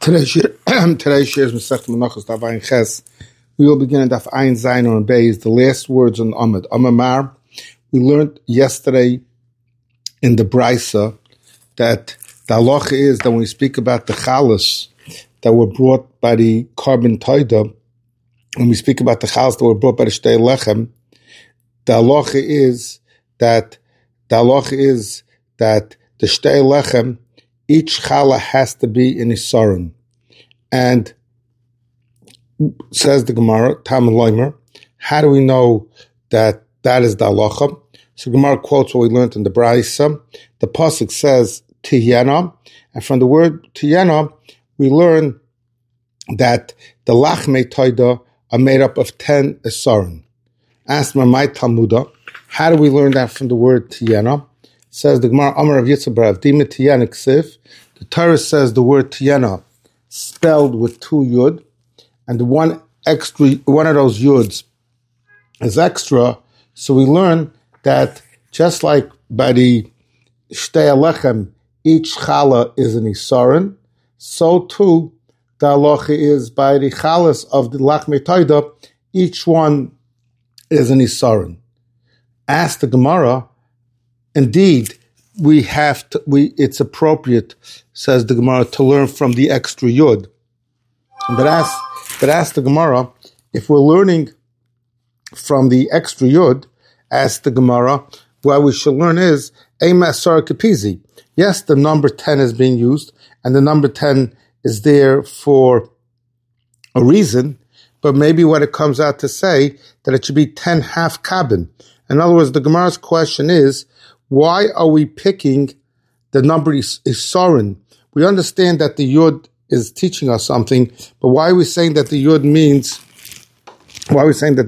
Today's share is Masechet Menachos Daf Ayin Ches. We will begin at Daf Ayin Zayin on Beis, the last words on Amud. Amamar. We learned yesterday in the Brisa that the halacha is that when we speak about the chalas that were brought by the carbon toida, when we speak about the chalas that were brought by the shtei lechem, the halacha is that the shtei lechem, each challah has to be in Isaron. And says the Gemara, Talmud Leimer, how do we know that that is the halacha? So Gemara quotes what we learned in the Brisa. The pasuk says Tiyena, and from the word Tiyena, we learn that the lachmei toida are made up of 10 Isaron. Ask my Talmuda, how do we learn that from the word Tiyena? Says the Gemara, Amar of Yitzhak Dima Tiyena Ksiv. The Torah says the word Tiyena spelled with 2 yud, and one of those yuds is extra. So we learn that just like by the shtei lechem, each challah is an isaron, so too the halacha is by the chalas of the lachmei toida, each one is an isaron. Ask the Gemara, indeed, it's appropriate, says the Gemara, to learn from the extra yud. But ask the Gemara, if we're learning from the extra yud, ask the Gemara, what we should learn is, Ema Asar Kapizi. Yes, the number 10 is being used, and the number 10 is there for a reason, but maybe what it comes out to say, that it should be 10 half kabin. In other words, the Gemara's question is, why are we picking the number Isaron? We understand that the Yud is teaching us something, but why are we saying that the Yud means 10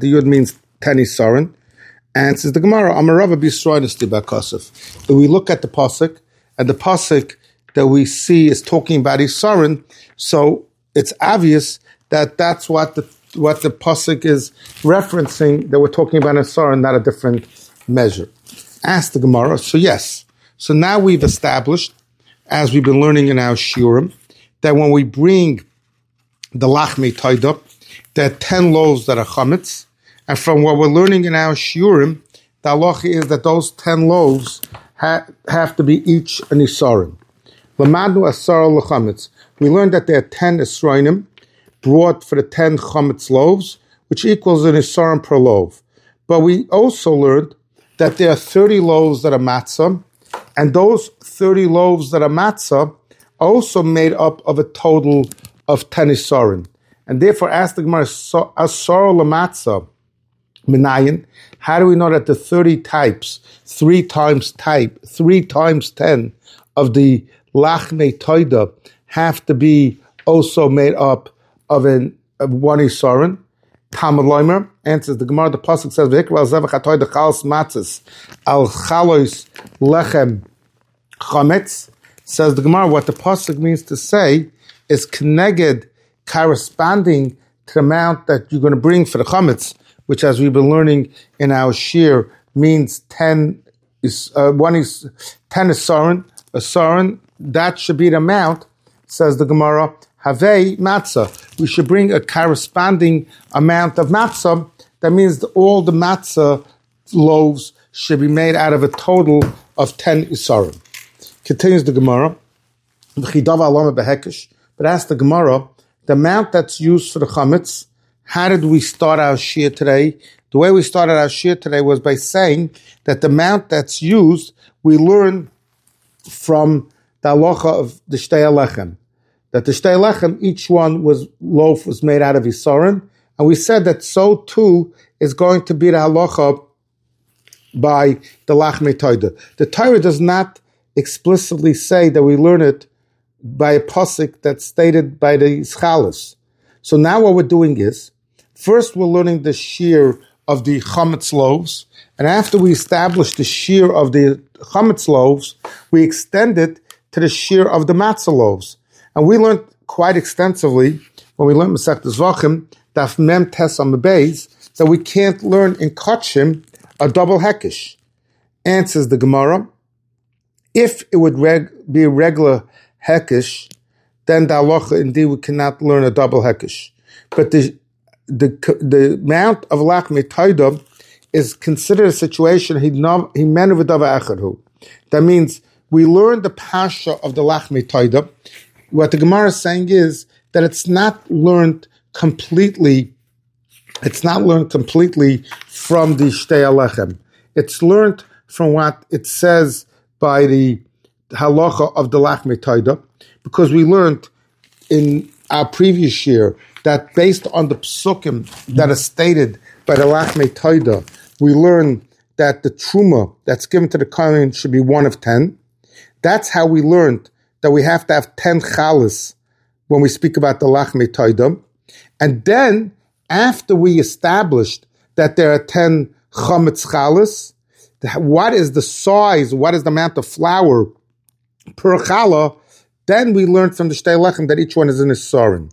Isaron? And says the Gemara, Amarava Bisroinus Tibakosov. If we look at the pasuk, and the pasuk that we see is talking about Isaron, so it's obvious that that's what the pasuk is referencing, that we're talking about Isaron, not a different measure. Ask the Gemara, so yes. So now we've established, as we've been learning in our shiurim, that when we bring the lachmei toida, there are 10 loaves that are chametz, and from what we're learning in our shiurim, the halacha is that those 10 loaves have to be each an isaron. Lamadu asar lechametz. We learned that there are 10 isroinim brought for the 10 chametz loaves, which equals an isaron per loaf. But we also learned that there are 30 loaves that are matzah, and those 30 loaves that are matzah are also made up of a total of 10 isaron. And therefore, ask the Gemara, asar lematzah minayin, how do we know that the 30 types, 3 times 10 of the lachmei toida have to be also made up of one isaron? Talmud Leimer answers the Gemara. The pasuk says, "V'ikra zevach hatoida chalos matzos al chalos lechem chametz." Says the Gemara, what the pasuk means to say is keneged, corresponding to the amount that you're going to bring for the chametz, which, as we've been learning in our shir, means 10 isaron. That should be the amount. Says the Gemara, Havei matzah. We should bring a corresponding amount of matzah. That means that all the matzah loaves should be made out of a total of 10 isaron. Continues the Gemara. But ask the Gemara, the amount that's used for the chametz, how did we start our shir today? The way we started our shir today was by saying that the amount that's used, we learn from the halacha of the shtei lechem. That the shtei lechem, each loaf was made out of isaron, and we said that so too is going to be the halacha by the lachmei toida. The Torah does not explicitly say that we learn it by a pasuk that's stated by the chalas. So now what we're doing is, first we're learning the shir of the chametz loaves, and after we establish the shir of the chametz loaves, we extend it to the shir of the matzah loaves. And we learned quite extensively when we learned Masechet Zvachim, Daf Mem Tes Amud Beis, that we can't learn in Kachim a double hekesh. Answers the Gemara, if it would be a regular hekesh, then the halacha, indeed, we cannot learn a double hekesh. But the amount of lachmei toida is considered a situation himenu v'dava echad. That means we learn the pasha of the lachmei toida. What the Gemara is saying is that it's not learned completely. It's not learned completely from the shtei alechem. It's learned from what it says by the halacha of the lachmei toida, because we learned in our previous year that based on the psukim that are stated by the lachmei toida, we learn that the truma that's given to the kohen should be 1 of 10. That's how we learned that we have to have 10 chalas when we speak about the lachmei toida. And then, after we established that there are 10 chametz chalas, what is the size, what is the amount of flour per challah, then we learned from the shtei lechem that each one is in a sorin.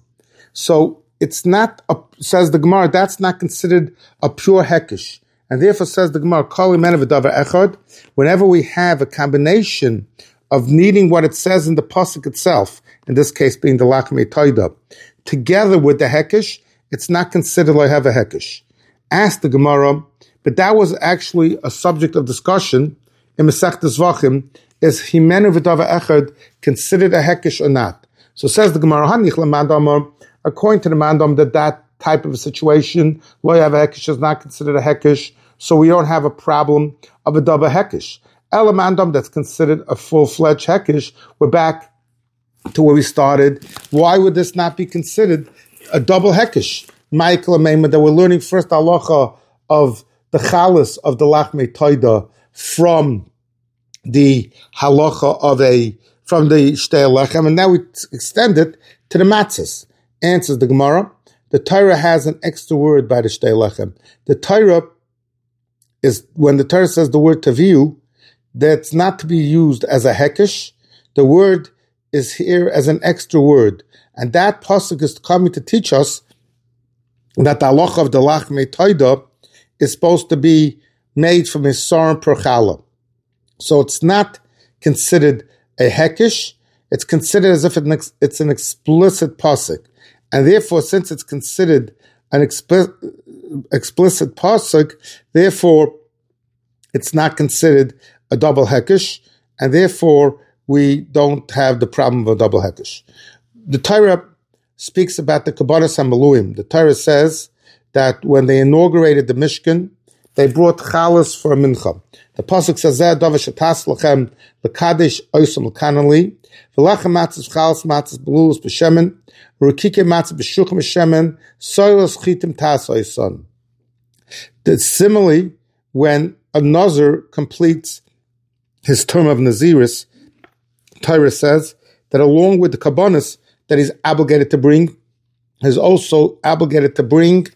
So it's not, says the Gemara, that's not considered a pure hekesh. And therefore says the Gemara, kol imenu v'davar echad, whenever we have a combination of needing what it says in the pasuk itself, in this case being the lachmei toida, together with the hekesh, it's not considered like have a hekesh. Asked the Gemara, but that was actually a subject of discussion in Masechtas Zvachim, is himenu v'davar echad considered a hekesh or not? So says the Gemara, hanich l'mandamar, according to the mandam, that type of a situation, lo have a hekesh, is not considered a hekesh, so we don't have a problem of a double hekesh. El mandam, that's considered a full-fledged hekesh, we're back to where we started. Why would this not be considered a double hekesh? Michael Amema, that we're learning first halacha of the chalas of the lachmei toida from the halacha from the shtei lechem, and now we extend it to the matzahs. Answers the Gemara, the Torah has an extra word by the shtei lechem. The Torah is, when the Torah says the word taviu, that's not to be used as a hekesh. The word is here as an extra word. And that pasuk is coming to teach us that the halacha of the lachmei toida is supposed to be made from a sorin per challah. So it's not considered a hekesh. It's considered as if it's an explicit pasuk. And therefore, since it's considered an explicit pasuk, therefore it's not considered a double hekesh, and therefore we don't have the problem of a double hekesh. The Torah speaks about the Kabbalas HaMeluim. The Torah says that when they inaugurated the Mishkan, they brought chalas for a mincha. The pasuk says, "Zeh davar shetas lachem lekadesh oisam lekanali v'lachem matzos chalas matzos belulus b'shemen v'rukike matzos b'shuchem b'shemen soilos chitim tas oisan." Similarly, when a nazir completes his term of naziris, Torah says that along with the kabbanis that he's obligated to bring, he's also obligated to bring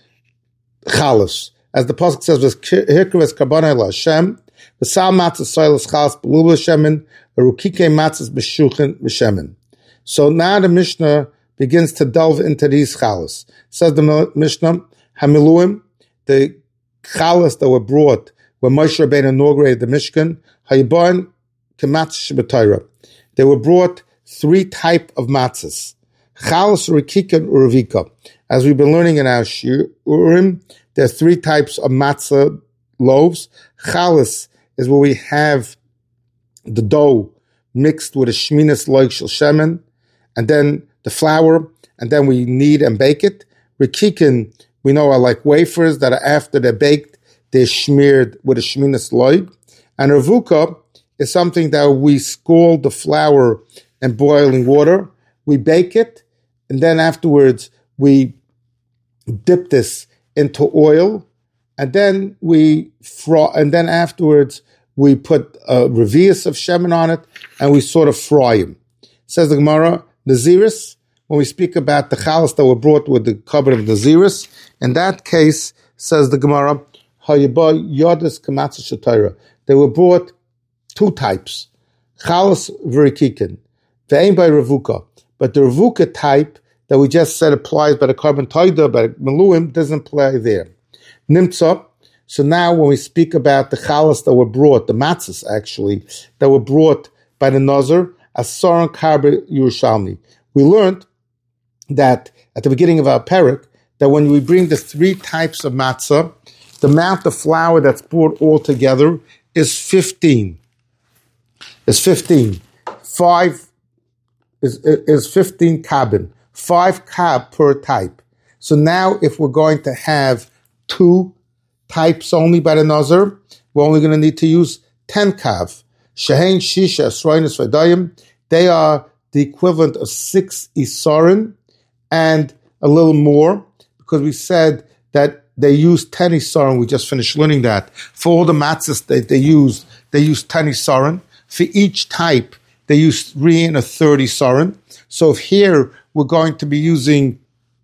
chalas. As the pasuk says, "Hikras kabbanai laHashem, v'sal matzos soilos chalas belul b'shemen, v'rukike matzos b'shuchem b'shemen." So now the Mishnah begins to delve into these chalas. Says the Mishnah, Hamiluim, the chalas that were brought when Moshe Rabbeinu inaugurated the Mishkan, Hayiban kematzos sheb'Torah. They were brought 3 types of matzahs: chalas, rikika, and uruvika. As we've been learning in our shiurim, there are 3 types of matzah loaves. Chalas is where we have the dough mixed with a shminas loig shel shemen, and then the flour, and then we knead and bake it. Rikikin, we know, are like wafers that are, after they're baked, they're smeared with a shminas loig. And revuka is something that we scald the flour in boiling water, we bake it, and then afterwards we dip this into oil, and then afterwards we put a revius of shemen on it, and we sort of fry them. Says the Gemara, naziris, when we speak about the chalas that were brought with the covenant of naziris, in that case, says the Gemara, hayaba yodis kamatzos sh'Torah. They were brought 2 types, chalas v'rikikin, ve'ein by revuka. But the revuka type that we just said applies by the carbon toida, by meluim, doesn't apply there. Nimtza. So now when we speak about the chalas that were brought, the matzahs actually, that were brought by the nazir, asaran karbe Yerushalmi, we learned that at the beginning of our parak, that when we bring the 3 types of matzah, the amount of flour that's brought all together is 15. Is 15. 5 is 15 kabin. 5 kab per type. So now if we're going to have 2 types only by the Nazir, we're only going to need to use 10 kav. Shehein, Shisha, Esroinus, Vadayim, they are the equivalent of 6 Isarin and a little more, because we said that they use 10 Isarin. We just finished learning that. For all the matzahs that they use 10 Isarin. For each type, they use 3 1/3 Isarin. So if here we're going to be using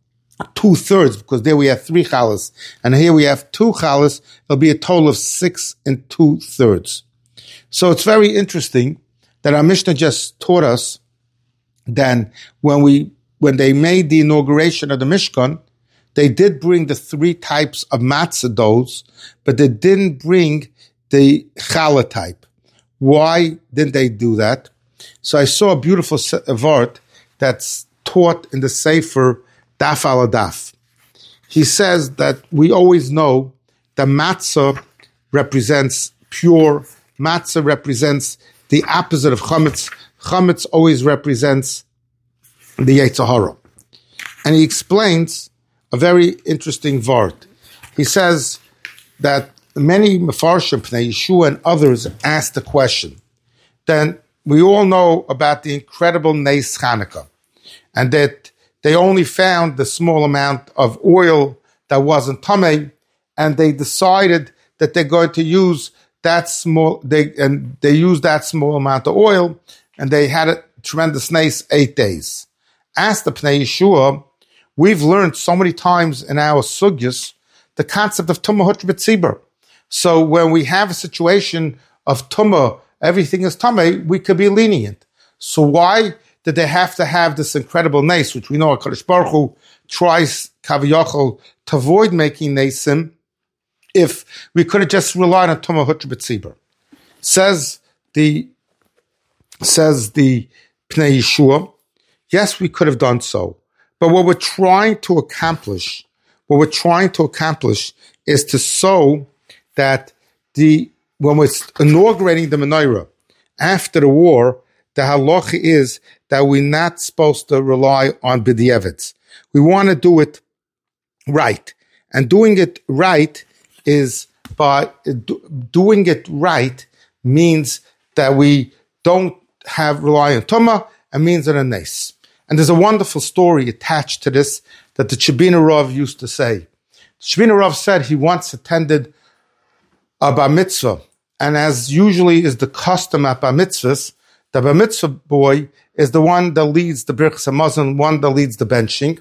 2/3, because there we have 3 chalas, and here we have 2 chalas, it'll be a total of 6 2/3. So it's very interesting that our Mishnah just taught us that when they made the inauguration of the Mishkan, they did bring the 3 types of matzah doughs, but they didn't bring the challah type. Why didn't they do that? So I saw a beautiful vart that's taught in the Sefer Daf al Daf. He says that we always know that matzah represents pure. Matzah represents the opposite of chametz. Chametz always represents the Yetzer Hara. And he explains a very interesting vart. He says that many Mefarshim, Pnei Yeshua and others asked the question. Then we all know about the incredible Nes Chanukah, and that they only found the small amount of oil that wasn't tamei, and they decided that they're going to use that small. They used that small amount of oil, and they had a tremendous nes 8 days. Asked the Pnei Yeshua, we've learned so many times in our sugyas the concept of tumah hutch b'tzibur. So when we have a situation of tumah, everything is tamei, we could be lenient. So why did they have to have this incredible nes, which we know HaKadosh Baruch Hu tries kaviyachol to avoid making nesim, if we could have just relied on tumah hutch b'tzibur? Says the Pnei Yeshua, yes, we could have done so. But what we're trying to accomplish is to show that when we're inaugurating the menorah after the war, the halacha is that we're not supposed to rely on b'di'evetz. We want to do it right. And doing it right means that we don't rely on tumah, and means on a nes. And there's a wonderful story attached to this that the Shebina Rav used to say. Shebina Rav said he once attended a bar mitzvah, and as usually is the custom at bar mitzvahs, the bar mitzvah boy is the one that leads the birchas hamazon, one that leads the benching,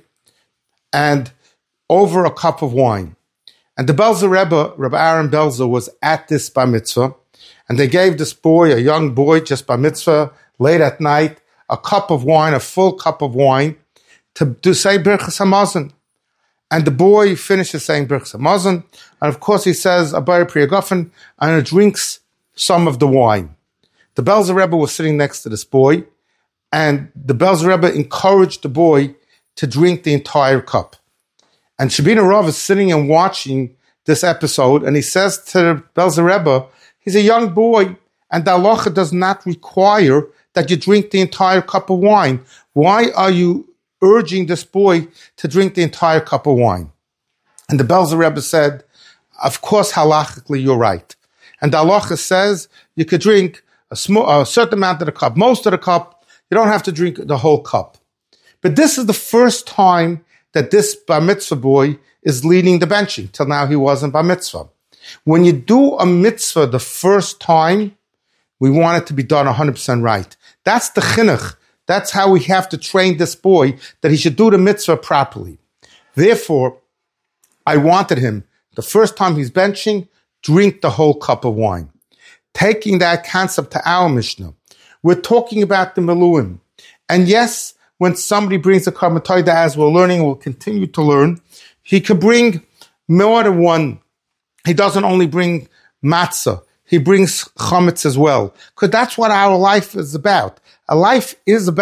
and over a cup of wine. And the Belzer Rebbe, Rabbi Aaron Belzer, was at this bar mitzvah, and they gave this boy, a young boy, just bar mitzvah, late at night, a cup of wine, a full cup of wine, to say birchas hamazon. And the boy finishes saying birchas hamazon, and of course he says abayir priyagofen, and drinks some of the wine. The Belzer Rebbe was sitting next to this boy, and the Belzer Rebbe encouraged the boy to drink the entire cup. And Shebina Rav is sitting and watching this episode, and he says to the Belzer Rebbe, he's a young boy, and the halacha does not require that you drink the entire cup of wine. Why are you urging this boy to drink the entire cup of wine? And the Belzer Rebbe said, of course, halachically, you're right. And the halacha says you could drink a certain amount of the cup, most of the cup. You don't have to drink the whole cup. But this is the first time that this bar mitzvah boy is leading the benching. Till now, he wasn't bar mitzvah. When you do a mitzvah the first time, we want it to be done 100% right. That's the chinuch. That's how we have to train this boy, that he should do the mitzvah properly. Therefore, I wanted him, the first time he's benching, drink the whole cup of wine. Taking that concept to our Mishnah, we're talking about the Miluim. And yes, when somebody brings a Karban Todah, as we're learning, we'll continue to learn, he could bring more than one. He doesn't only bring matzah. He brings chametz as well, because that's what our life is about. Our life is about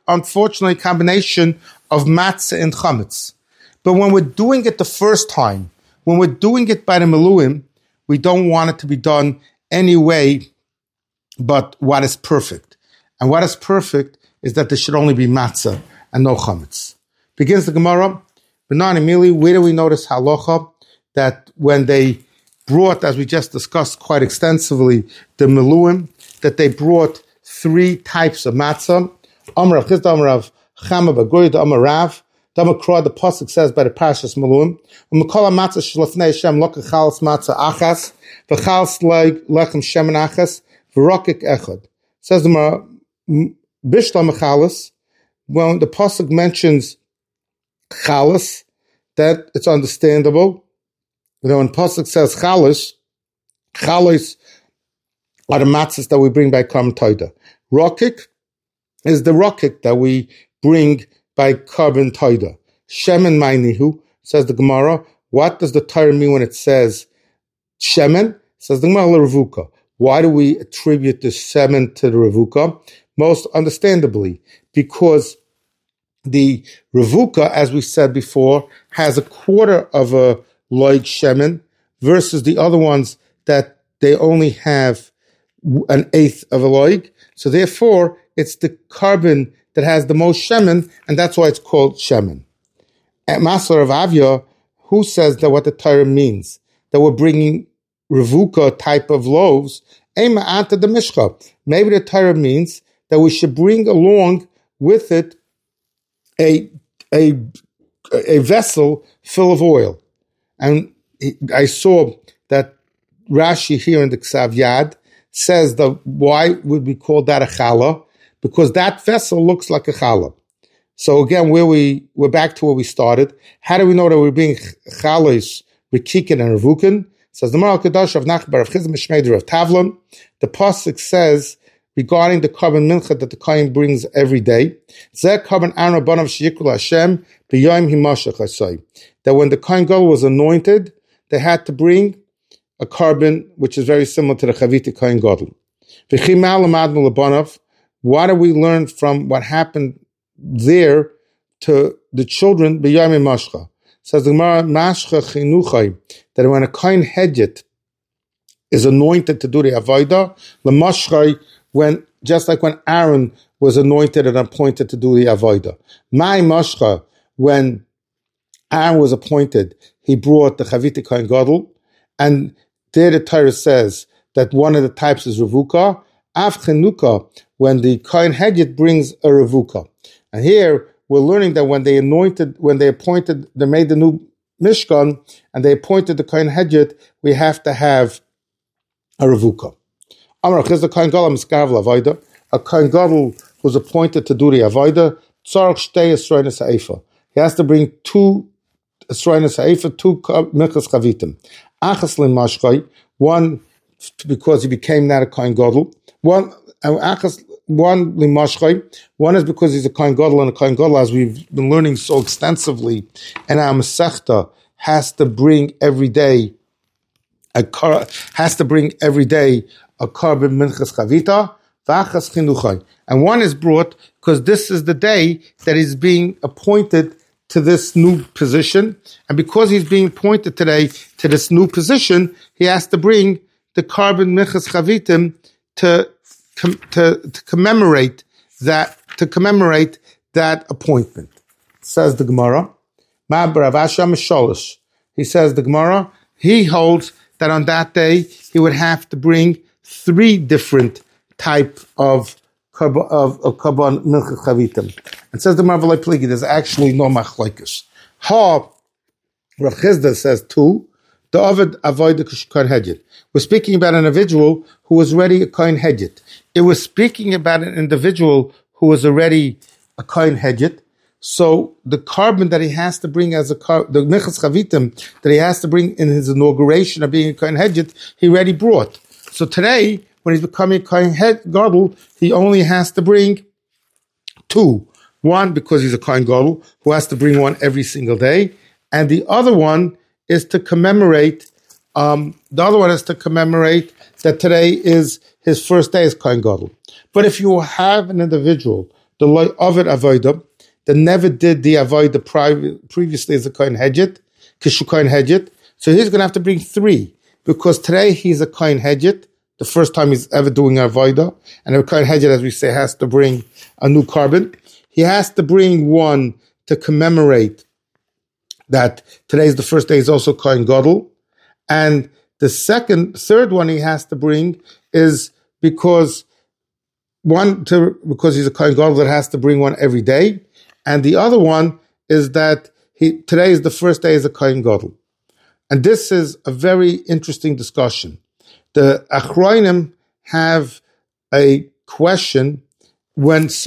unfortunately, a combination of matzah and chametz. But when we're doing it the first time, when we're doing it by the Meluim, we don't want it to be done any way but what is perfect. And what is perfect is that there should only be matzah and no chametz. Begins the Gemara. Benan Emili, where do we notice halacha that when they brought, as we just discussed quite extensively, the Meluim, that they brought 3 types of matzah? Amar Rav Chisda, Amar Rav Chama Bagoy, Amar Rav, Amar Krah, the pasuk says by the Parshas Meluim, U'mekol matzah shlefnei Hashem lokach chalas matzah achas, v'chalas lechem shemen achas, v'rokik echad. Says the Gemara, Bishla mechalas, when the pasuk mentions chalas, that it's understandable. When pasuk says chalas are the matzahs that we bring by Karban Toida. Rokik is the rokik that we bring by Karban Toida. Shemen Mainihu, says the Gemara. What does the Torah mean when it says Shemen? Says the Gemara Revuka. Why do we attribute the Shemen to the Revuka? Most understandably, because the Revuka, as we said before, has a quarter of a loig Shemen versus the other ones that they only have an eighth of a loig. So therefore, it's the carbon that has the most shemen, and that's why it's called shemen. At Masar of Avya, who says that what the Torah means, that we're bringing revuka type of loaves, ema anta the mishcha. Maybe the Torah means that we should bring along with it a vessel full of oil. And I saw that Rashi here in the Ksav Yad says that why would we call that a challah? Because that vessel looks like a challah. So again, we're back to where we started. How do we know that we're being challahs, rekikin and revukin? Says the Maral Kadosh of Nachbar of Chizm Shmeider of Tavlon. The pasuk says regarding the carbon mincha that the kohen brings every day, that when the kohen gadol was anointed, they had to bring a carbon which is very similar to the chaviti kohen gadol. What do we learn from what happened there to the children? Says the Gemara, that when a kohen hedjit is anointed to do the avodah, when just like when Aaron was anointed and appointed to do the avodah. My mashcha, when Aaron was appointed, he brought the chaviti kohen gadol, and there the Torah says that one of the types is revuka. Av chenuka, when the kohen hedjit brings a revuka. And here we're learning that when they appointed, they made the new mishkan, and they appointed the kohen hedjit, we have to have a revuka. Amar Chizda kohen gadol miskarav l'avodah. A kohen gadol who's appointed to do the avodah, tzarich shtei esroinos ha'efa. He has to bring 2 esroinos ha'efa, 2 minchas chavitim. Achas l'mashchai, one because he became not a kohen gadol. One limashchai. One is because he's a kohen gadol, and a kohen gadol, as we've been learning so extensively, and our Masechta has to bring every day a carbon minchas chavita v'achas chinuchai, and one is brought because this is the day that he's being appointed to this new position, and because he's being appointed today to this new position, he has to bring the carbon minchas chavitim to commemorate that appointment. Says the Gemara, he says the Gemara, he holds that on that day he would have to bring 3 different type of kabban milchas chavitim. And says the Gemara, there's actually no machlokes. Rav Chisda says 2. The Ovid avoided kohen hedjit. We're speaking about an individual who was already a kohen hedjit. It was speaking about an individual who was already a kohen hedjit. So the carbon that he has to bring the minchas chavitim that he has to bring in his inauguration of being a kohen hedjit, he already brought. So today, when he's becoming a kohen gadol, he only has to bring 2. One, because he's a kohen gadol, who has to bring one every single day, and the other one is to commemorate. That today is his first day as kohen gadol. But if you have an individual the loy ovid avodah, that never did the avodah previously as a kohen hedget, kishu kohen hedget. So he's going to have to bring 3, because today he's a kohen hedget, the first time he's ever doing avodah, and a kohen hedget, as we say, has to bring a new carbon. He has to bring one to commemorate that today is the first day. He's also kohen gadol, and the third one he has to bring is because he's a kohen gadol that has to bring one every day, and the other one is that today is the first day as a kohen gadol. And this is a very interesting discussion. The Achronim have a question how does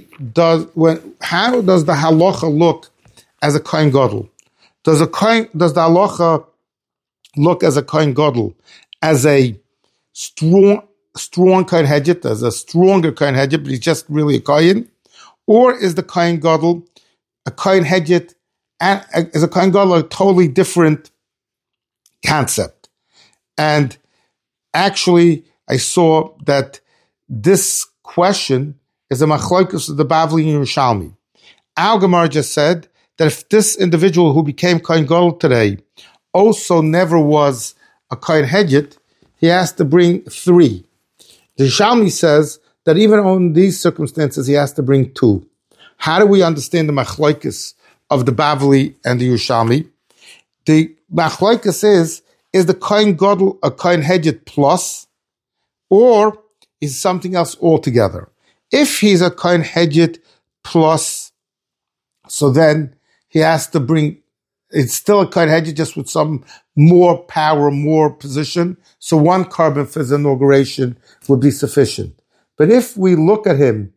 the halacha look as a kohen gadol? Does the halacha look as a kohen gadol as a strong kohen hedget, as a stronger kohen hedget, but he's just really a kohen? Or is the kohen gadol a kohen hedget and is a kohen gadol a totally different concept? And actually, I saw that this question is a machlokes of the Bavli and Yerushalmi. Our Gemara just said that if this individual who became kohen gadol today also never was a kohen hedget, he has to bring 3. The Yerushalmi says that even on these circumstances, he has to bring 2. How do we understand the machlokes of the Bavli and the Yerushalmi? The machlokes is the kohen gadol a kohen hedget plus, or is something else altogether? If he's a kohen hedget plus, so then he has to bring, it's still a kohen hedget just with some more power, more position. So 1 carbon for his inauguration would be sufficient. But if we look at him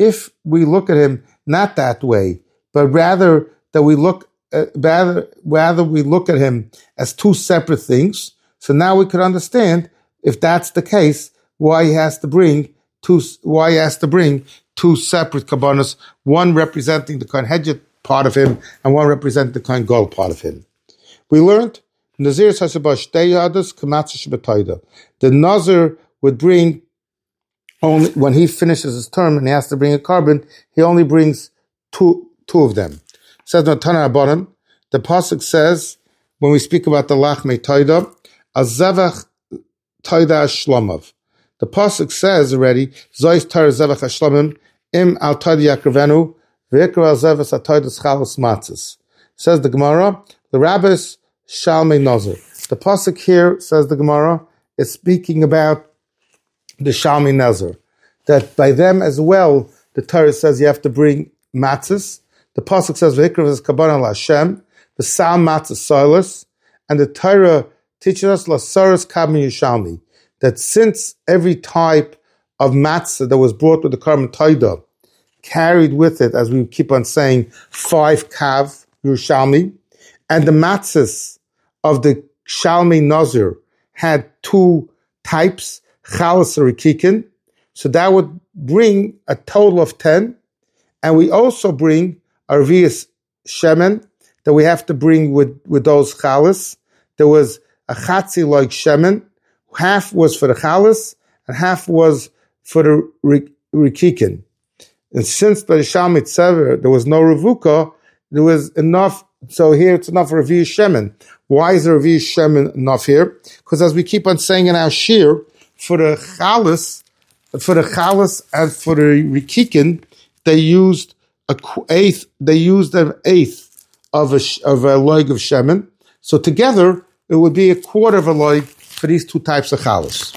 not that way, but rather that we look we look at him as 2 separate things. So now we could understand, if that's the case, why he has to bring 2 separate kabbanos, one representing the kohen hedget part of him and one representing the kohen gadol part of him. We learned the nazir would bring only when he finishes his term and he has to bring a carbon, he only brings two of them. Says no Tana Rabbanan, the pasuk says when we speak about the lachmei toida, azevach toida shlomav. The pasuk says already, zois tar zevach shlomim im al toida yakravenu v'ikra al zevach atoidas chalos matzos. Says the Gemara, the rabbis shalmei nazir. The pasuk here, says the Gemara, is speaking about the shalmei nazir, that by them as well, the Torah says you have to bring matzos. The pasuk says v'ikra is kabbalah l'Hashem, the sal matzos soilus, and the Torah teaches us lasaris kabmi yishalmi, that since every type of matzah that was brought with the carbon toida carried with it, as we keep on saying, 5 kav Yerushalmi, and the matzahs of the Shalmei Nazir had 2 types, chalas or rikikin, so that would bring a total of 10, and we also bring arvius shemen that we have to bring with those chalas. There was a chatzi like shemen, half was for the chalas and half was for the rikikin. And since by the Shalmei Tzever there was no revuka, there was enough. So here it's enough for Revi'us Shemen. Why is the Revi'us Shemen enough here? Because as we keep on saying in our shir, for the chalas and for the rikikin, they used an eighth of a loig of shemen. So together it would be a quarter of a loig for these 2 types of chalas.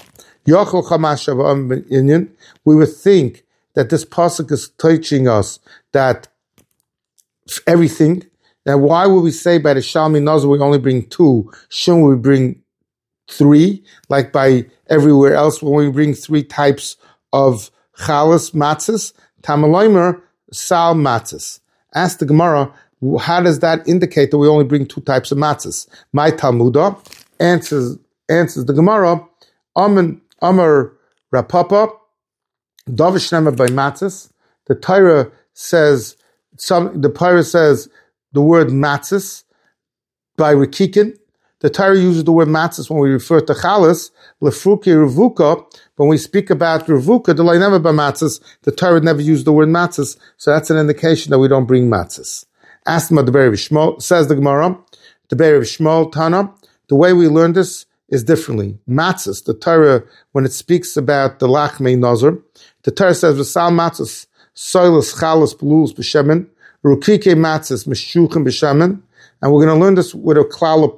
We would think that this pasuk is teaching us that everything. Now, why would we say by the Shalmei Nazir we only bring 2? Shouldn't we bring 3? Like by everywhere else, when we bring 3 types of chalas matzos, Tamaloimer sal matzos. Ask the Gemara, how does that indicate that we only bring 2 types of matzos? My Talmudah answers the Gemara, Amar Rapapa, Davish Nema by matzos. The Torah says the word matzos by rikikin. The Torah uses the word matzahs when we refer to chalas, lefruki revuka. When we speak about revuka, the never by matzahs, the Torah never used the word matzahs, so that's an indication that we don't bring matzahs. Ask about the Be'er Shmuel, says the Gemara, the Be'er Shmuel Tana, the way we learn this is differently. Matzahs, the Torah, when it speaks about the lachmei nazar, the Torah says, v'sal matzahs, soilus, chalas, pelulus, b'shemen, rukike matzahs, meshuchim b'shemen, and we're going to learn this with a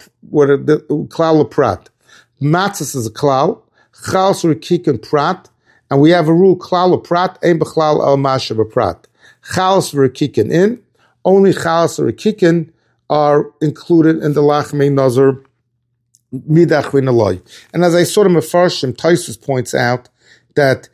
klal of prat. Matzahs is a klal, chalas, rukike, and prat, and we have a rule, klal of prat, ein b'chlal al masha b'prat. Chalas, rukike, in, only chalas, rukike, are included in the lachmei nazar, midach v'naloi. And as I saw in Mefarshim, Taisus points out that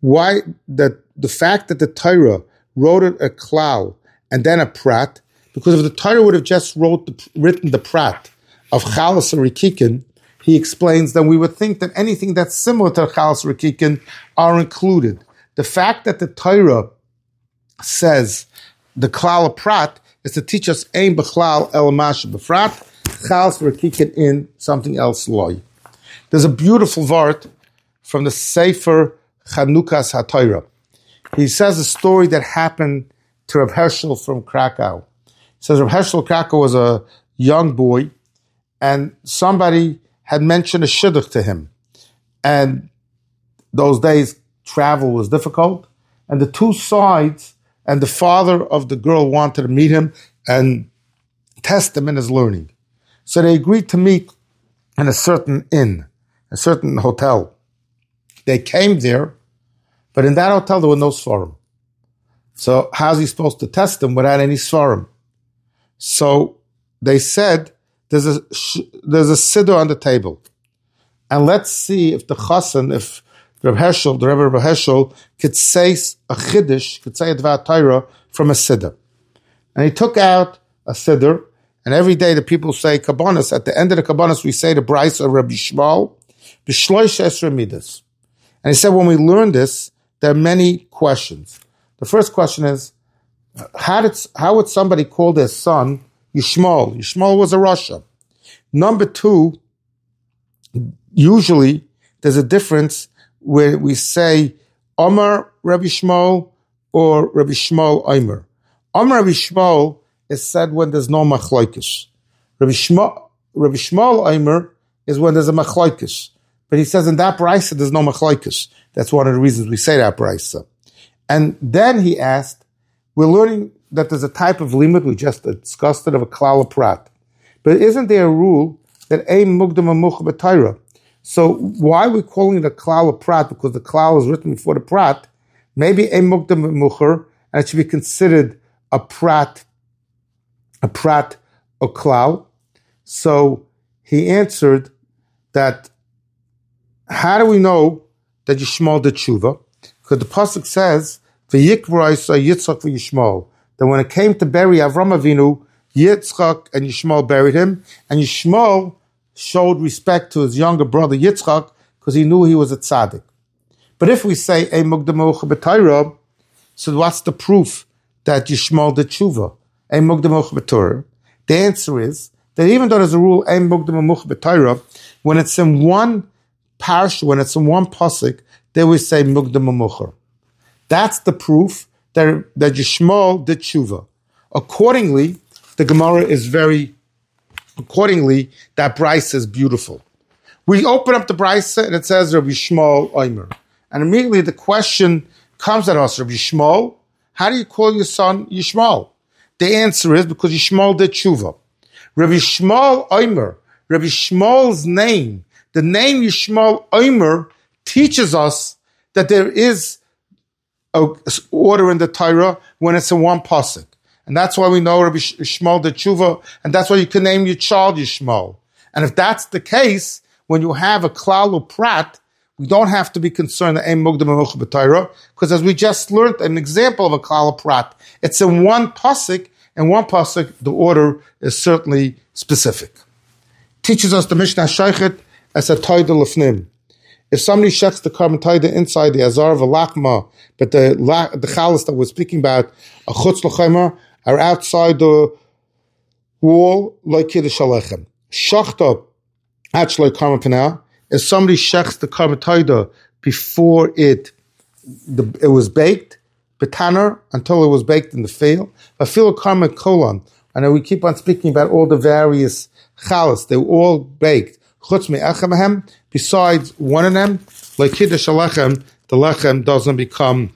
the fact that the Torah wrote a klal and then a prat, because if the Torah would have just written the prat of chalas and rikikin, he explains, then we would think that anything that's similar to chalas and rikikin are included. The fact that the Torah says the klal of prat is to teach us ein b'chlal el mash b'frat, chalas rikikin in something else loy. There's a beautiful vart from the Sefer Chanukas HaTorah. He says a story that happened to Reb Hershel from Krakow. He says Reb Hershel Krakow was a young boy, and somebody had mentioned a shidduch to him. And those days, travel was difficult, and the two sides, and the father of the girl wanted to meet him and test him in his learning. So they agreed to meet in a certain inn, a certain hotel. They came there, but in that hotel there were no svarim. So how's he supposed to test them without any svarim? So they said, there's a siddur on the table, and let's see if the chassan, if Reb Hershel, the Rebbe Reb Hershel, could say a chiddush, could say a dvar Torah from a siddur. And he took out a siddur, and every day the people say kabbanas. At the end of the kabbanas, we say the Bryce of Rabbi Shmuel, b'shloish esrei midas. And he said, when we learn this, there are many questions. The first question is, how would somebody call their son Yishmael? Yishmael was a Rasha. Number two, usually there's a difference where we say Omar Rabbi Shmuel or Rabbi Shmuel Omer. Omar Rabbi Shmuel is said when there's no machlokes. Rabbi Shmuel Omer is when there's a machlokes. But he says in that brisa there's no machlokes. That's one of the reasons we say that brisa. And then he asked, we're learning that there's a type of limud, we just discussed it, of a klal prat. But isn't there a rule that ein mukdam amuch b'Torah? So why are we calling it a klal prat? Because the klal is written before the prat. Maybe ein mukdam amucher, and it should be considered a prat, or klal. So he answered that, how do we know that Yishmael did tshuva? Because the pasuk says, "V'yikv'ra'isa Yitzchak v'Yishmael." That when it came to bury Avram Avinu, Yitzchak and Yishmael buried him, and Yishmael showed respect to his younger brother Yitzchak because he knew he was a tzaddik. But if we say Ein Mukdam Amuch b'Torah, so what's the proof that Yishmael did tshuva? Ein Mukdam Amuch b'Torah. The answer is that even though there's a rule Ein Mukdam Amuch b'Torah, when it's in one parsha, when it's in one pasuk, they will say Mukdam Amucher. That's the proof that Yishmael did tshuva. Accordingly, the Gemara is that brisa is beautiful. We open up the brisa and it says Rabbi Shmuel Omer. And immediately the question comes at us, Rabbi Shmuel, how do you call your son Yishmael? The answer is because Yishmael did tshuva. Rabbi Shmuel Omer, Rabbi Shmuel's name, the name Yishmael Omer teaches us that there is an order in the Torah when it's in one pasuk. And that's why we know Rabbi Shmuel did tshuva, and that's why you can name your child Yishmael. And if that's the case, when you have a klal prat, we don't have to be concerned that Ein Mukdam Amuch b'Torah, because as we just learned an example of a klal prat, it's in one pasuk, and one pasuk, the order is certainly specific. Teaches us the Mishnah Shaykhet as a Toida Lefnim. If somebody shuts the carbon Toida inside the Azar v'Lachma, but the chalas that we're speaking about, a Chutz L'Chayma, are outside the wall, like Kiddush Alechem. Shachta Actually, karma panel, if somebody shechs the karma taida before it was baked, betaner, until it was baked in the field. But feel karma kolon. I know we keep on speaking about all the various chalas. They were all baked. Chutz me'echamehem, besides one of them, like kiddush alechem, the lechem doesn't become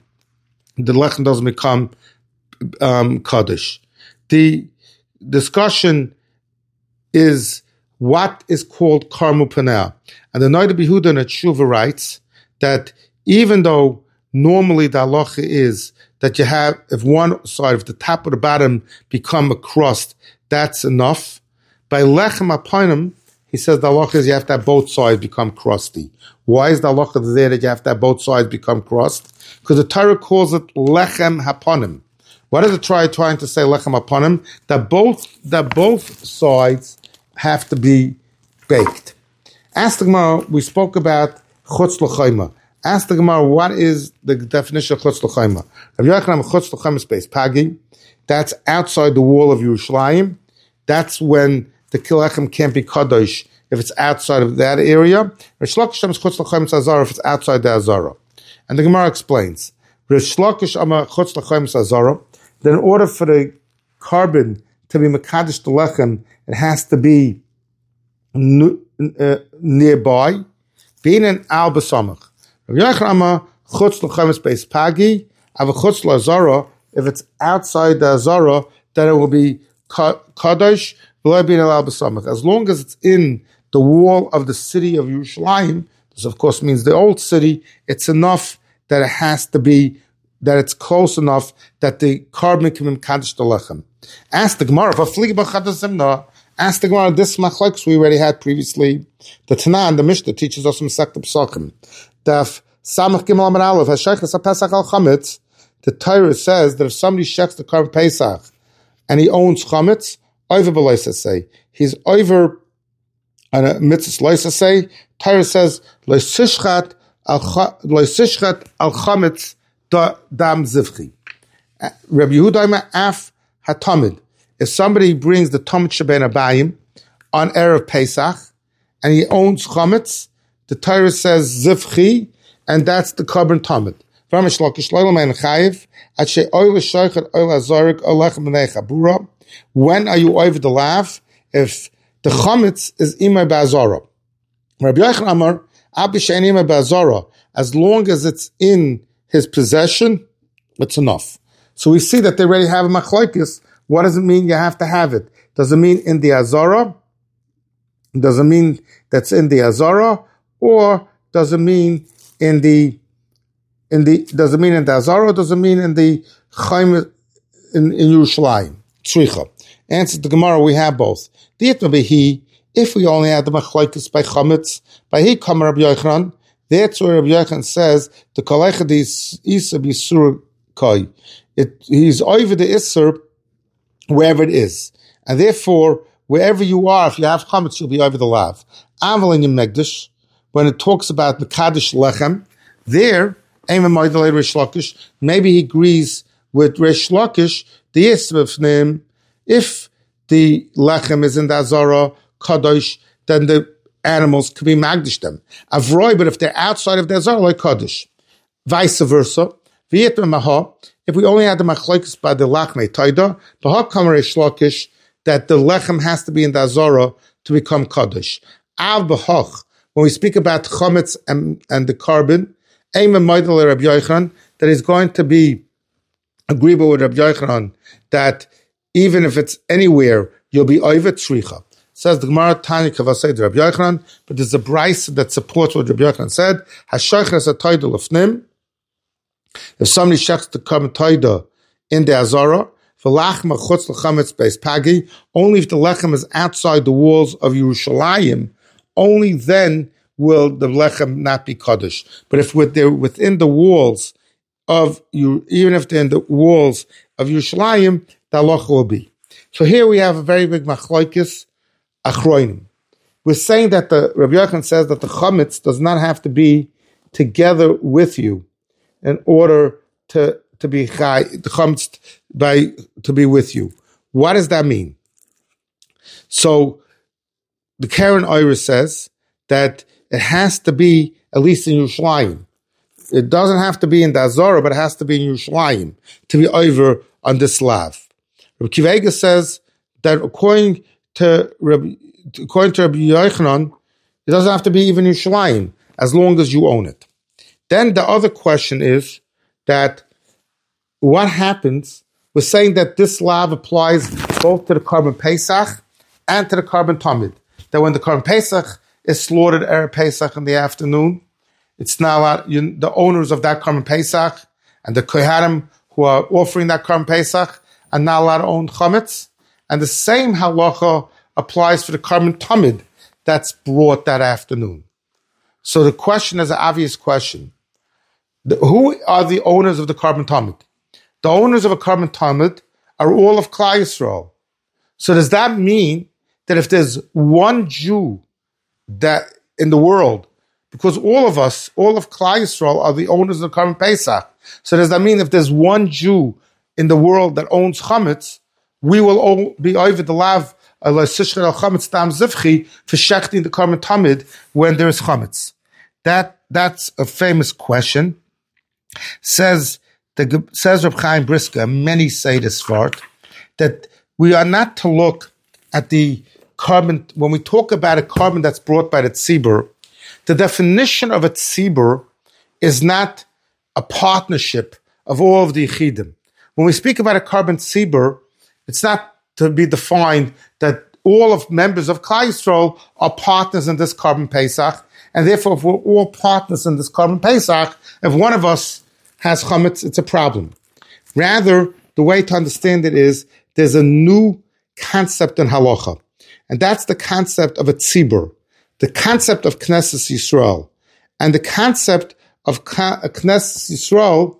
kaddish. The discussion is what is called karmu panel. And the Noida Behuda in Tshuva writes that even though normally the halacha is that you have, if one side, if the top or the bottom become a crust, that's enough. By lechem aponim, he says the halacha is you have to have both sides become crusty. Why is the halacha there that you have to have both sides become crust? Because the Torah calls it lechem haponim. What is the Torah trying to say lechem haponim? That both sides have to be baked. Ask the Gemara, we spoke about chutz l'chayma. Ask the Gemara, what is the definition of chutz l'chayma? Rabbi Yochanan, chutz l'chayma space pagi. That's outside the wall of Yerushalayim. That's when the kilechem can't be kadosh if it's outside of that area. Rish Lakish is chutz l'chayma azara if it's outside the azara. And the Gemara explains, Rish Lakish ama chutz l'chayma azara. Then in order for the carbon to be mekadosh the lechem, it has to be nearby. Being an al b'samach. Rabbi Yochanan chutz l'chayma space pagi. Ava chutz l'azara. If it's outside the azara, then it will be kadosh. As long as it's in the wall of the city of Yerushalayim, this of course means the old city, it's enough that it has to be, that it's close enough that the carbon can be mekadosh the lechem. Ask the Gemara, ask the Gemara, this machlokes we already had previously. The Tanah and the Mishnah teaches us Masechta Pesachim. Daf Samach Gimel Amar Aleph, Hashaychas HaPesach Al Chametz, the Torah says that if somebody shechs the carbon Pesach and he owns chametz, over b'loisa say he's over on a mitzvah loisa say. Torah says loisishchat al chametz dam zivchi. Rabbi Yehuda af hatamid. If somebody brings the Tamid Sheben Abayim on Erev Pesach and he owns chametz, the Torah says zivchi, and that's the carbon tamid. When are you over the lav? If the chametz is imay ba'azara. Rabbi Yochanan Amar, as long as it's in his possession, it's enough. So we see that they already have a machlokes. What does it mean you have to have it? Does it mean in the azara? Does it mean that's in the azara? Or does it mean in the does it mean in the Azara or does it mean in the Chaim in Yerushalayim? Tzricha. Answer the Gemara, we have both. If we only had the machlokes by chametz, by he come Rabbi Yochanan, that's where Rabbi Yochanan says the kolecha is isa b'isur kai. He's over the isur wherever it is, and therefore wherever you are, if you have chametz, you'll be over the lav. Aval in Megdish, when it talks about the kaddish lechem, there. Maybe he agrees with Rish Lakish, the Yisbefnim, if the lechem is in the Azara, Kadosh, then the animals could be magdish them. Avroi, but if they're outside of the Azara, like Kadosh. Vice versa. If we only had the machlokes by the Lachmei Taida, Bahakam Rish Lakish, that the lechem has to be in the Azara to become Kadosh. Al Bahach, when we speak about chametz and the carbon, that is going to be agreeable with Rabbi Yochanan that even if it's anywhere, you'll be over tzricha. Says the Gemara Tanya Kavasei to Rabbi Yochanan, but there's a brayse that supports what Rabbi Yochanan said. Hashaychas a taida lefnim. If somebody shechs the carbon taida in the azara, v'lachma chutz l'chametz beis pagi, only if the lechem is outside the walls of Yerushalayim, only then will the lechem not be kaddish. But if they're within the walls of you, even if they're in the walls of Yerushalayim, the halacha will be. So here we have a very big machlokes achronim. We're saying that the Rabbi Yochanan says that the chametz does not have to be together with you in order to be chai, the chametz to be with you. What does that mean? So the Karen Iris says that it has to be at least in Yerushalayim. It doesn't have to be in the Azorah, but it has to be in Yerushalayim to be over on this lav. Rabbi Akiva Eiger says that according to Rabbi Yochanan, it doesn't have to be even Yerushalayim as long as you own it. Then the other question is that what happens? We're saying that this lav applies both to the Korban Pesach and to the Korban Tamid. That when the Korban Pesach is slaughtered Erev Pesach in the afternoon, it's now the owners of that Korban Pesach and the Kohanim who are offering that Korban Pesach are not allowed to own chametz. And the same halacha applies for the Korban Tamid that's brought that afternoon. So the question is an obvious question. Who are the owners of the Korban Tamid? The owners of a Korban Tamid are all of Klal Yisrael. So does that mean that if there's one Jew that in the world, because all of us, all of Klal Yisrael are the owners of the Korban Pesach, so does that mean if there's one Jew in the world that owns chametz, we will all be over the lav al sishcher al chametz tam zivchi for shechting the Korban Tamid when there is chametz? That's a famous question. Says Reb Chaim Brisker, many say this part, that we are not to look at the carbon, when we talk about a carbon that's brought by the tzibur, the definition of a tzibur is not a partnership of all of the yichidim. When we speak about a carbon tzibur, it's not to be defined that all of members of Klal Yisrael are partners in this Korban Pesach, and therefore if we're all partners in this Korban Pesach, if one of us has chametz, it's a problem. Rather, the way to understand it is there's a new concept in halacha, and that's the concept of a tzibur, the concept of Knesset Yisrael, and the concept of Knesset Yisrael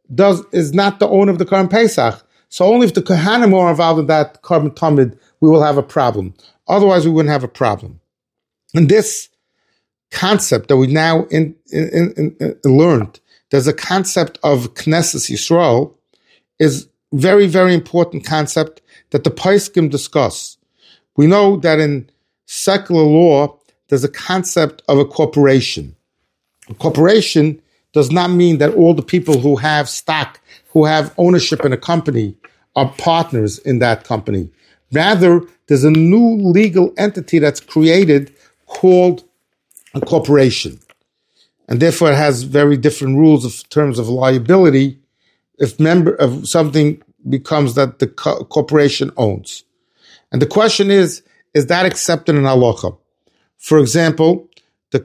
is not the owner of the Korban Pesach. So only if the Kohanim are involved in that Korban Tamid, we will have a problem. Otherwise, we wouldn't have a problem. And this concept that we now learned, there's a concept of Knesset Yisrael, is very, very important concept that the Poskim discuss. We know that in secular law, there's a concept of a corporation. A corporation does not mean that all the people who have stock, who have ownership in a company, are partners in that company. Rather, there's a new legal entity that's created called a corporation. And therefore, it has very different rules in terms of liability if member of something becomes that the corporation owns. And the question is that accepted in halacha? For example, the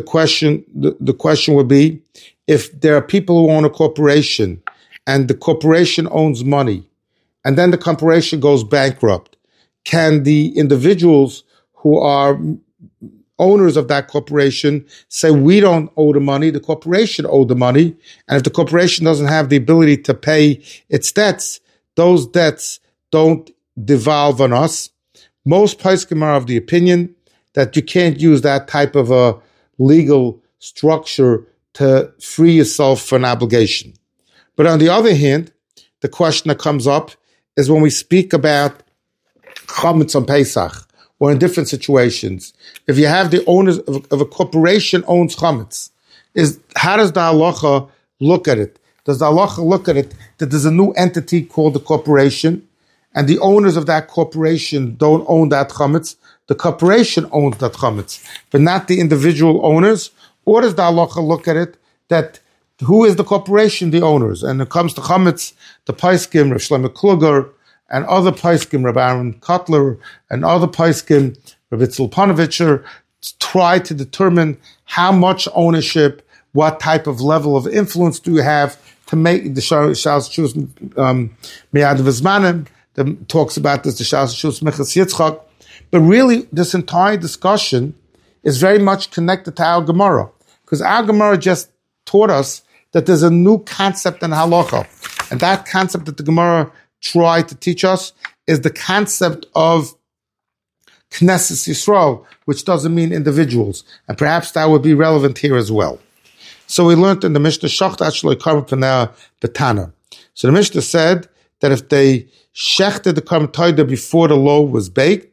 question would be, if there are people who own a corporation and the corporation owns money and then the corporation goes bankrupt, can the individuals who are owners of that corporation say, we don't owe the money, the corporation owed the money, and if the corporation doesn't have the ability to pay its debts, those debts don't devolve on us? Most poskim are of the opinion that you can't use that type of a legal structure to free yourself from an obligation. But on the other hand, the question that comes up is when we speak about chametz on Pesach, or in different situations, if you have the owners of a corporation owns chametz, how does the halacha look at it? Does the halacha look at it that there's a new entity called the corporation, and the owners of that corporation don't own that chametz? The corporation owns that chametz, but not the individual owners? Or does the halacha look at it that who is the corporation? The owners. And when it comes to chametz, the poskim, Rav Shlomo Kluger, and other poskim, Rabbi Aaron Kotler, and other poskim, Rabbi Tzil Panovitcher, try to determine how much ownership, what type of level of influence do you have to make the Shas Shus Meyad Vizmanim, that talks about this, the Shas Shus Mechas Yitzchak. But really, this entire discussion is very much connected to our Gemara, because our Gemara just taught us that there's a new concept in halacha, and that concept that the Gemara tried to teach us is the concept of Knesset Yisrael, which doesn't mean individuals, and perhaps that would be relevant here as well. So we learned in the Mishnah, Shachtat shelo karban paneh betana. So the Mishnah said that if they shechted the karban toida before the loaf was baked,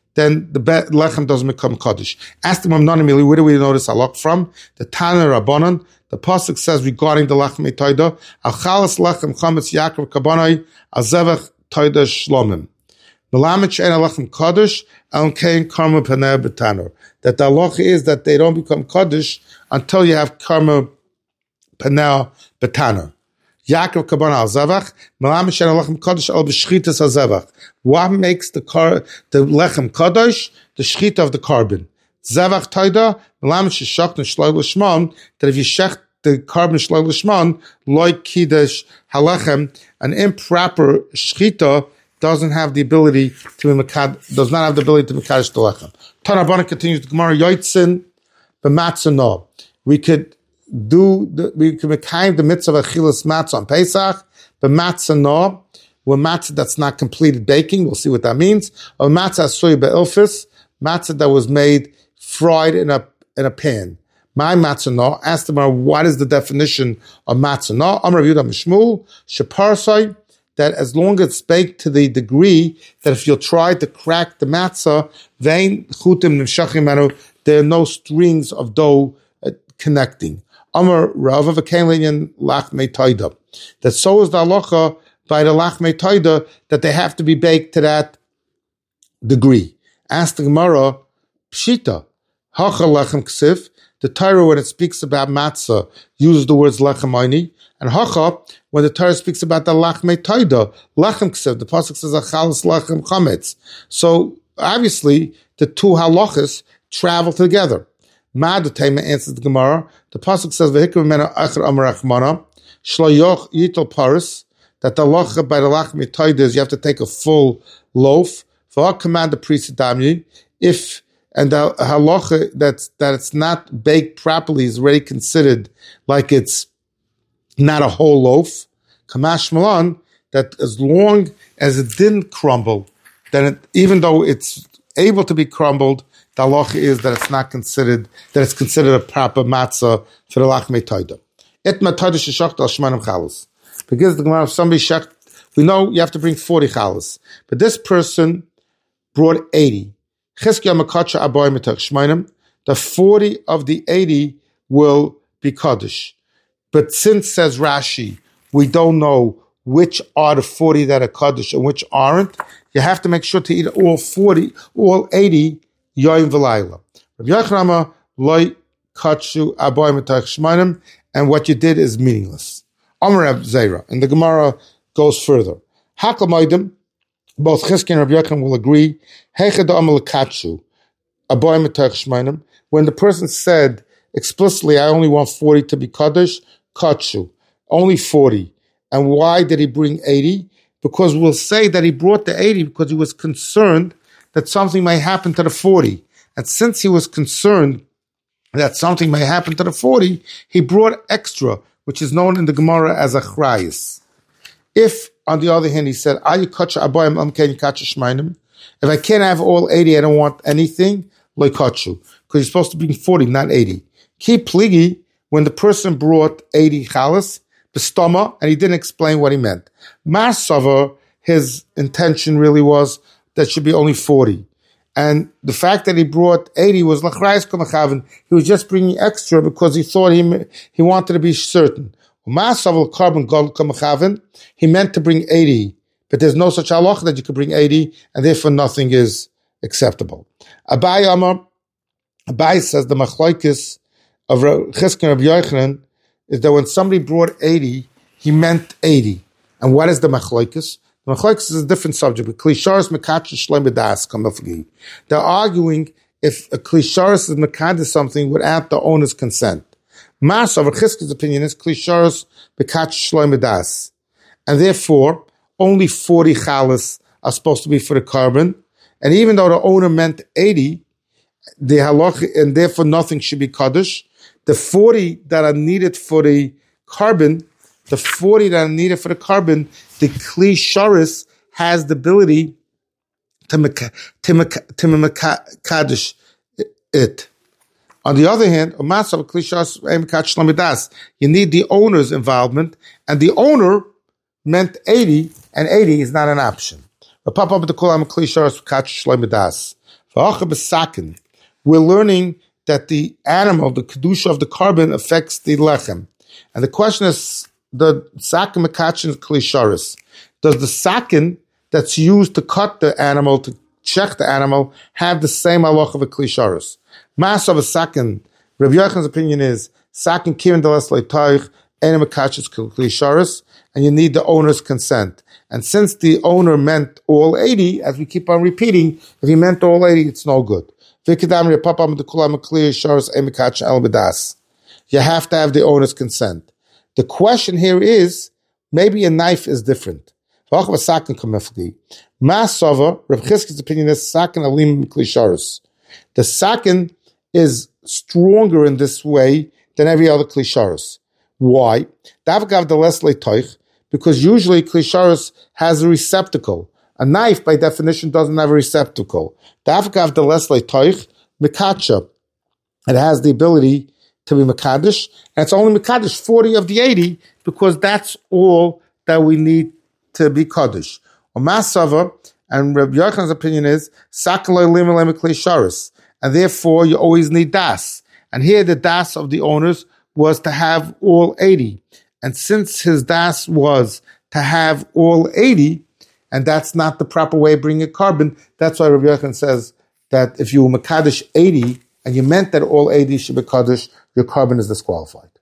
then the lechem doesn't become kaddish. Ask them, where do we know this halach from? The Tana Rabbanan. The pasuk says regarding the lechem toida, al chalas lechem chametz Yaakov kabanai al zevach toida shlomim. Melamed she'en lechem kaddish al kein karma paneh b'tanur. That the halacha is that they don't become kaddish until you have karma paneh b'tanur. Yaakov kabanai al zevach. Melamed she'en lechem kaddish al b'shchitas al zevach. What makes the lechem kaddish? The shchita of the carbon. Zevach toida, melamed she'shachna shloi l'shmon, that if you shech the carbon shloi l'shmon, loy kiddush halechem, an improper shchita doesn't have the ability to does not have the ability to mekadosh the lechem. Tanabana continues the Gemara yotzin b'matzah. We could mekayim the mitzvah of achilas matzah on Pesach b'matzah with matzah that's not completed baking. We'll see what that means. Or matzah asui be'ilfis, matzah that was made fried in a pan. My matzah, ask them, what is the definition of matzah? Amar Yehuda Mishmul, sheparsai, that as long as it's baked to the degree that if you'll try to crack the matzah, vein chutim nimshachim manu, there are no strings of dough connecting. Amar Rav v'kein le'inyan lachmei toida. That so is the halacha by the lachmei toida that they have to be baked to that degree. Ask the Gemara, pshita. Hacha lechem ksif. The Torah, when it speaks about matzah, uses the words lechem oini. And hacha, when the Torah speaks about the lachmei toida, lechem ksif, the pasuk says achalas lechem chametz. So obviously, the two halachas travel together. Ma'adatema answers the Gemara. The pasuk says v'hikra mena acher amar achmana shlo yoch yitel paris. That the halacha by the lachmei toida is you have to take a full loaf. V'ha command the priest damyi if. And the halacha that it's not baked properly is already considered like it's not a whole loaf. Kamash Malan, that as long as it didn't crumble, then even though it's able to be crumbled, the halacha is that it's not considered, that it's considered a proper matzah for the lachmei toida. Et matayda sheshachta al shmanim chalas. Because the Gemara, if somebody shecht, we know you have to bring 40 chalas. But this person brought 80. The 40 of the 80 will be Kaddish. But since, says Rashi, we don't know which are the 40 that are Kaddish and which aren't, you have to make sure to eat all 80 Yoyim V'layla. Rabbi Yochanan loy katshu aboy mitach shmanim, and what you did is meaningless. Amar Reb Zera, and the Gemara goes further. Hakal Moedim, both Chizkiya and Rabbi Yochanan will agree, when the person said explicitly, I only want 40 to be Kaddish, Katshu, only 40. And why did he bring 80? Because we'll say that he brought the 80 because he was concerned that something may happen to the 40. And since he was concerned that something may happen to the 40, he brought extra, which is known in the Gemara as a chrayis. If, on the other hand, he said, if I can't have all 80, I don't want anything, because you're supposed to bring 40, not 80. Keep pligi, when the person brought 80 chalas, bestoma, and he didn't explain what he meant. Masavar, his intention really was that should be only 40. And the fact that he brought 80 was lachrayis kamachaven. He was just bringing extra because he thought he wanted to be certain. Masavar carbon gold kamachaven. He meant to bring 80, but there's no such halach that you could bring 80, and therefore nothing is acceptable. Abai says the machlokes of Chizkiya and Rabbi Yochanan is that when somebody brought 80, he meant 80. And what is the machlokes? The machlokes is a different subject. But klisharis mekatsh shleim b'das kamafgi. They're arguing if a klisharis is mekatsh something without the owner's consent. Mas of Chizkiya's opinion is klisharis mekatsh shleim b'das, and therefore only 40 chalas are supposed to be for the carbon. And even though the owner meant 80, the halach, and therefore nothing should be kaddish. The 40 that are needed for the carbon, the kli sharis has the ability to kaddish it. On the other hand, you need the owner's involvement, and the owner meant 80, and 80 is not an option. We're learning that the animal, the kedusha of the carbon, affects the lechem. And the question is, the sakin mekachin klisharis. Does the sakin that's used to cut the animal, to check the animal, have the same halach of a klisharis? Mass of a sakin, Rabbi Yochanan's opinion is, sakin kiven deles leitoich, ene mekachis klisharis, and you need the owner's consent. And since the owner meant all 80, as we keep on repeating, if he meant all 80, it's no good. You have to have the owner's consent. The question here is, maybe a knife is different. The opinion is the sakin is stronger in this way than every other klisharis. Why? Because usually klisharis has a receptacle. A knife, by definition, doesn't have a receptacle. It has the ability to be Mekadesh, and it's only Mekadesh 40 of the 80, because that's all that we need to be Kaddish. Masava, and Rabbi Yochanan's opinion is, and therefore you always need das. And here the das of the owners was to have all 80. And since his das was to have all 80, and that's not the proper way of bringing a carbon, that's why Rabbi Yochanan says that if you were Mekadesh 80, and you meant that all 80 should be Kaddish, your carbon is disqualified.